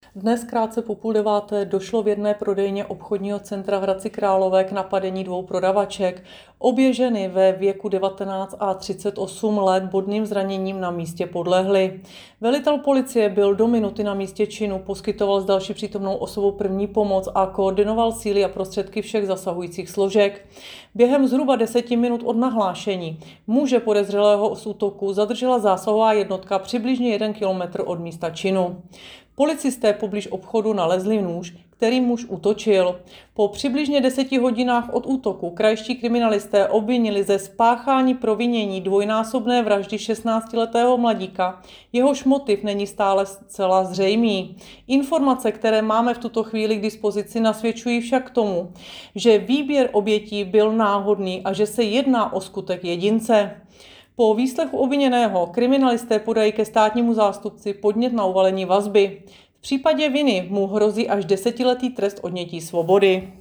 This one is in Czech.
Dnes krátce po 8:30 došlo v jedné prodejně obchodního centra v Hradci Králové k napadení 2 prodavaček. Obě ženy ve věku 19 a 38 let bodným zraněním na místě podlehly. Velitel policie byl do minuty na místě činu, poskytoval s další přítomnou osobou první pomoc a koordinoval síly a prostředky všech zasahujících složek. Během zhruba 10 minut od nahlášení muže podezřelého z útoku zadržela zásahová jednotka přibližně 1 kilometr od místa činu. Policisté poblíž obchodu nalezli nůž, kterým muž útočil. Po přibližně 10 hodinách od útoku krajští kriminalisté obvinili ze spáchání provinění dvojnásobné vraždy 16letého mladíka. Jehož motiv není stále zcela zřejmý. Informace, které máme v tuto chvíli k dispozici, nasvědčují však tomu, že výběr obětí byl náhodný a že se jedná o skutek jedince. Po výslechu obviněného kriminalisté podají ke státnímu zástupci podnět na uvalení vazby. V případě viny mu hrozí až 10letý trest odnětí svobody.